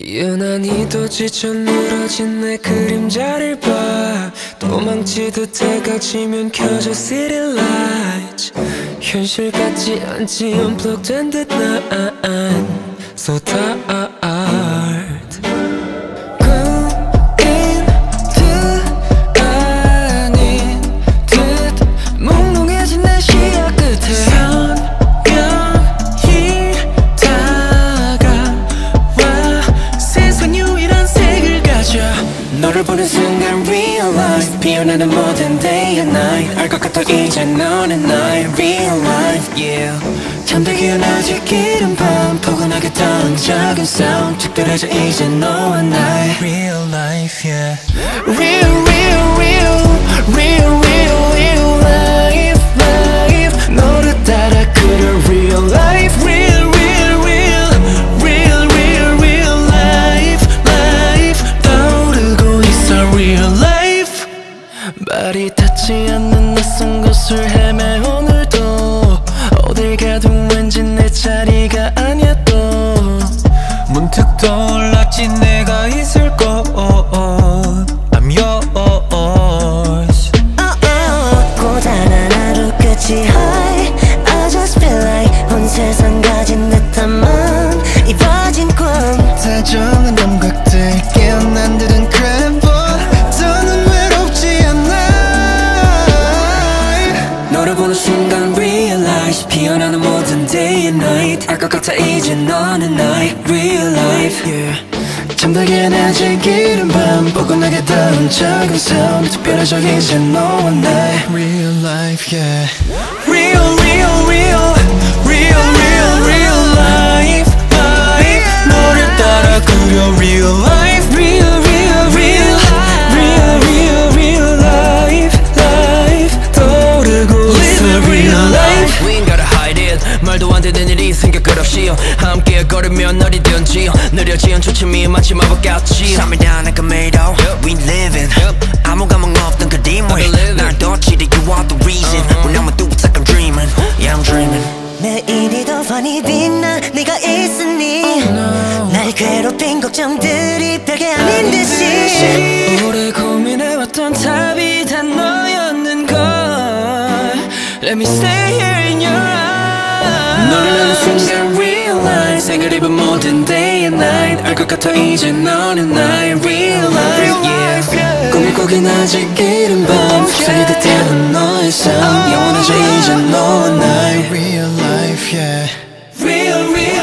유난히도 지쳐 늘어진 내 그림자를 봐. 도망치듯 해가 지면 켜져 city lights. 현실 같지 않지 unplugged 된 듯 난 so tired. 꿈인 듯 아닌 듯 몽롱해진 내 시야 끝에 선명히 다가와 세상 유일한 색을 가져. 너를 보는 순간 realize 피어나는 모든 day and night. 알 것 같아 이제 너는 나의 real life yeah. 잠들기 아직 이른 밤 포근하게 닿은 작은 sound 특별해져 이제 너와 나의 real life yeah. Real real real real real real life life 너를 따라 그려 real life real real real real real real life life 떠오르고 있어 real life. 발이 닿지 않는 낯선 곳을 헤매 오늘도 어딜 가도 왠지 내 자리가 아니야 또 문득 떠올랐지 내가 있을 곳 I'm yours. 고단한 하루 끝이 high I just feel like 온 세상 가진 듯한 맘 이뤄진 꿈 다정한 감각들 깨어난 듯한 crab 더는 외롭지 않아. 너를 보는 순간 realize 피어나는 모든 day and night. 알 것 같아 이제 너는 나의 real life yeah. 잠들기엔 아직 이른 밤 포근하게 닿은 작은 sound 특별해져 이제 너와 나의 real life yeah. Real real real real real real life life 너를 따라 그려 real life real real real real real real life life 떠오르고 있어 real life. We ain't gotta hide it 말도 안 되는 일이 생겨 끝없이 함께 걸으면 어디든지 느려지는 초침이 마치 마법같이 3일 다니까 매도 We living 아무 감흥 없던 그 dimwit 날 덧치리 you are the reason When I'm through it's like I'm dreaming Yeah I'm dreaming 매일이 더 환히 빛나 네가 있으니 날 괴롭힌 걱정들이 별게 아닌 듯이 오래 고민해왔던 답이 다 너였는 걸 Let me stay here in your eyes. 너를 아는 순간 realize 색을 입은 모든 day and night. 알 것 같아 이제 너는 나의 real life yeah. 꿈을 꾸긴 아직 이른 밤 속삭이듯 태어난 너의 삶 영원해져 이제 너와 나의 real life yeah. Real real